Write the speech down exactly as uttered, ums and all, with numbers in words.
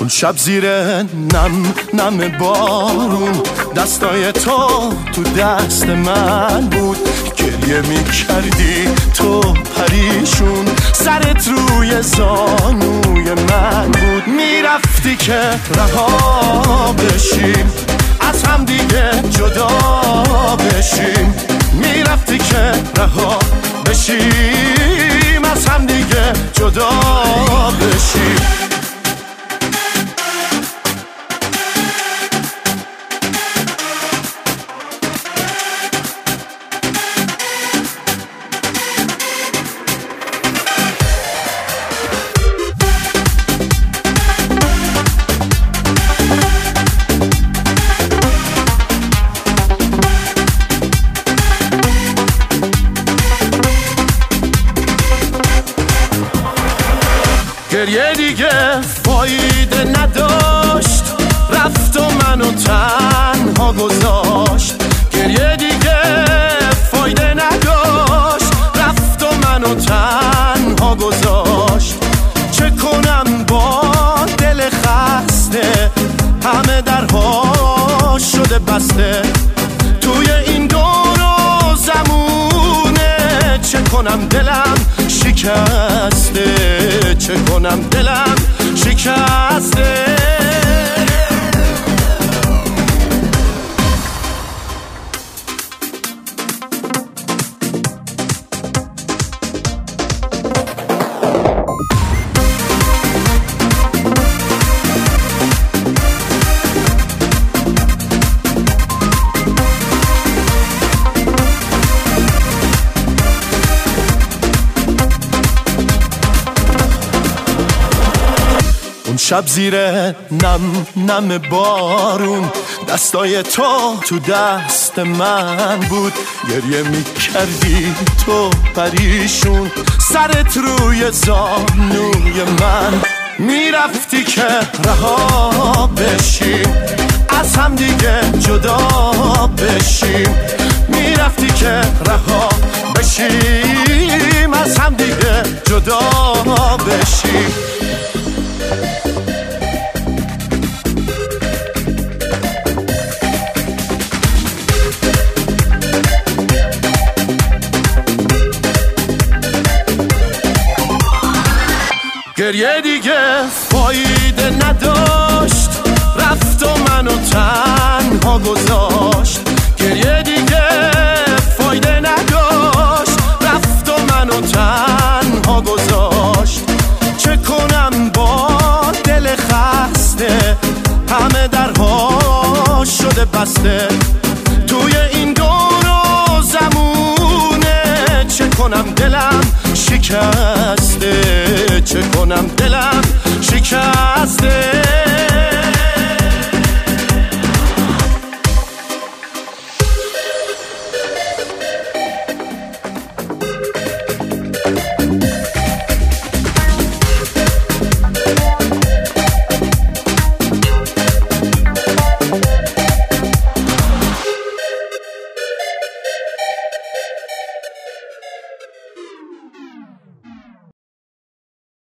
اون شب زیر نم نم بارون دستای تو تو دست من بود، گریه می کردی تو پریشون، سرت روی زانوی من بود. میرفتی که رها بشیم از هم دیگه جدا بشیم، میرفتی که رها بشیم از هم دیگه جدا بشیم. گریه دیگه فایده نداشت، رفت و منو تنها گذاشت. گریه دیگه فایده نداشت، رفت و منو تنها گذاشت. چه کنم با دل خسته، همه درها شده بسته، توی این دور و زمونه. چه کنم دلم شکسته، چه کنم دلم شکسته. اون شب زیر نم نم بارون دستای تو تو دست من بود، گریه می کردی تو پریشون، سرت روی زانوی من. میرفتی که رها بشیم از هم دیگه جدا بشیم، میرفتی که رها بشیم از هم دیگه جدا بشیم. گریه دیگه فایده نداشت، رفت و منو تنها گذاشت. گریه دیگه فایده نداشت، رفت و منو تنها گذاشت. چه کنم با دل خسته، همه درها شده بسته، توی این دور و زمونه. چه کنم دلم شکسته، چه کنم دلم شکسته.